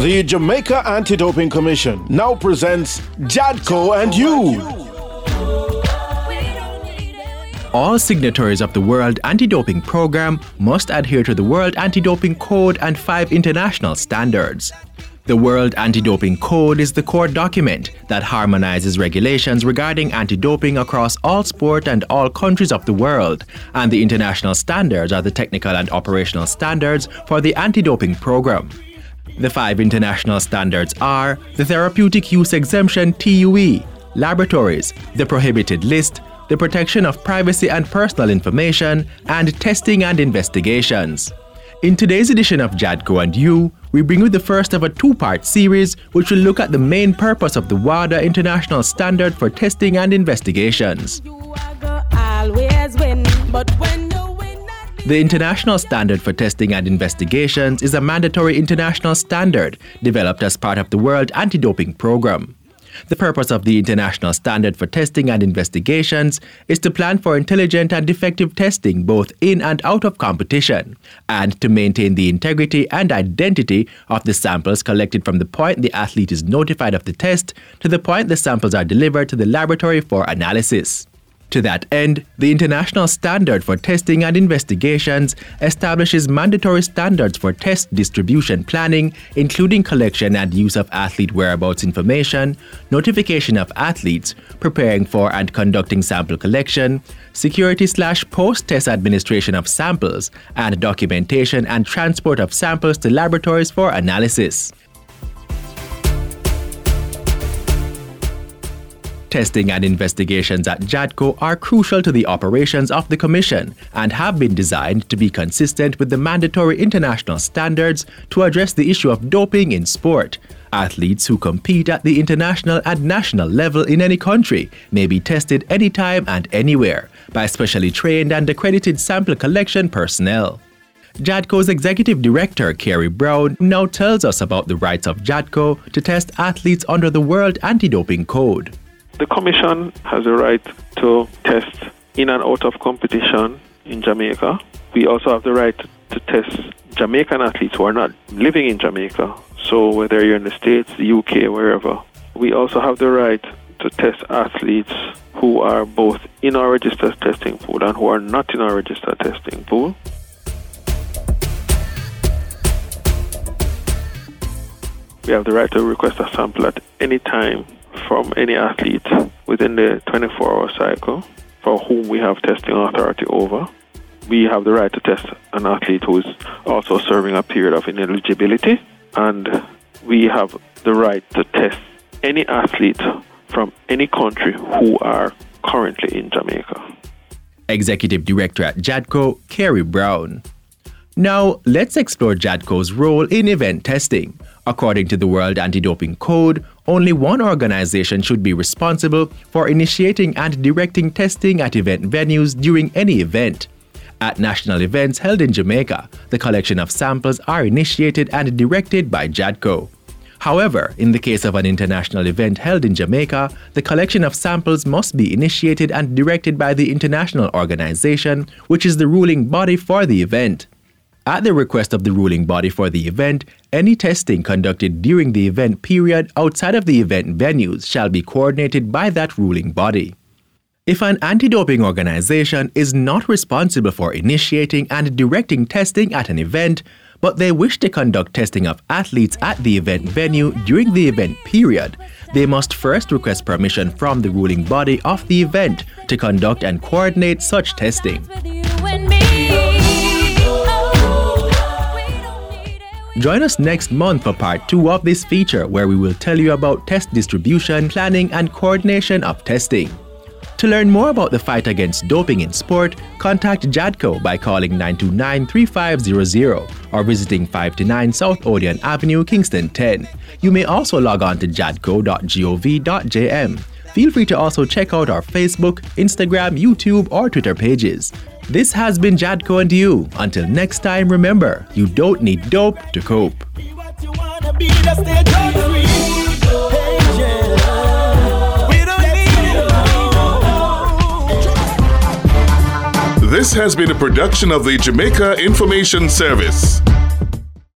The Jamaica Anti-Doping Commission now presents Jadco and You. All signatories of the World Anti-Doping Program must adhere to the World Anti-Doping Code and 5 international standards. The World Anti-Doping Code is the core document that harmonizes regulations regarding anti-doping across all sport and all countries of the world, and the international standards are the technical and operational standards for the anti-doping program. The 5 international standards are the Therapeutic Use Exemption TUE, laboratories, the prohibited list, the protection of privacy and personal information, and testing and investigations. In today's edition of Jadco and You, we bring you the first of a 2-part series which will look at the main purpose of the WADA International Standard for Testing and Investigations. The International Standard for Testing and Investigations is a mandatory international standard developed as part of the World Anti-Doping Program. The purpose of the International Standard for Testing and Investigations is to plan for intelligent and effective testing both in and out of competition, and to maintain the integrity and identity of the samples collected from the point the athlete is notified of the test to the point the samples are delivered to the laboratory for analysis. To that end, the International Standard for Testing and Investigations establishes mandatory standards for test distribution planning, including collection and use of athlete whereabouts information, notification of athletes, preparing for and conducting sample collection, security/post-test administration of samples, and documentation and transport of samples to laboratories for analysis. Testing and investigations at Jadco are crucial to the operations of the Commission and have been designed to be consistent with the mandatory international standards to address the issue of doping in sport. Athletes who compete at the international and national level in any country may be tested anytime and anywhere by specially trained and accredited sample collection personnel. Jadco's Executive Director, Kerry Brown, now tells us about the rights of Jadco to test athletes under the World Anti-Doping Code. The Commission has a right to test in and out of competition in Jamaica. We also have the right to test Jamaican athletes who are not living in Jamaica. So whether you're in the States, the UK, wherever. We also have the right to test athletes who are both in our registered testing pool and who are not in our registered testing pool. We have the right to request a sample at any time from any athlete within the 24-hour cycle for whom we have testing authority over. We have the right to test an athlete who is also serving a period of ineligibility, and we have the right to test any athlete from any country who are currently in Jamaica. Executive Director at Jadco, Kerry Brown. Now, let's explore Jadco's role in event testing. According to the World Anti-Doping Code, only one organization should be responsible for initiating and directing testing at event venues during any event. At national events held in Jamaica, the collection of samples are initiated and directed by Jadco. However, in the case of an international event held in Jamaica, the collection of samples must be initiated and directed by the international organization, which is the ruling body for the event. At the request of the ruling body for the event, any testing conducted during the event period outside of the event venues shall be coordinated by that ruling body. If an anti-doping organization is not responsible for initiating and directing testing at an event, but they wish to conduct testing of athletes at the event venue during the event period, they must first request permission from the ruling body of the event to conduct and coordinate such testing. Join us next month for part 2 of this feature, where we will tell you about test distribution, planning, and coordination of testing. To learn more about the fight against doping in sport, contact Jadco by calling 929-3500 or visiting 529 South Odeon Avenue, Kingston 10. You may also log on to jadco.gov.jm. Feel free to also check out our Facebook, Instagram, YouTube, or Twitter pages. This has been Jadco and You. Until next time, remember, you don't need dope to cope. This has been a production of the Jamaica Information Service.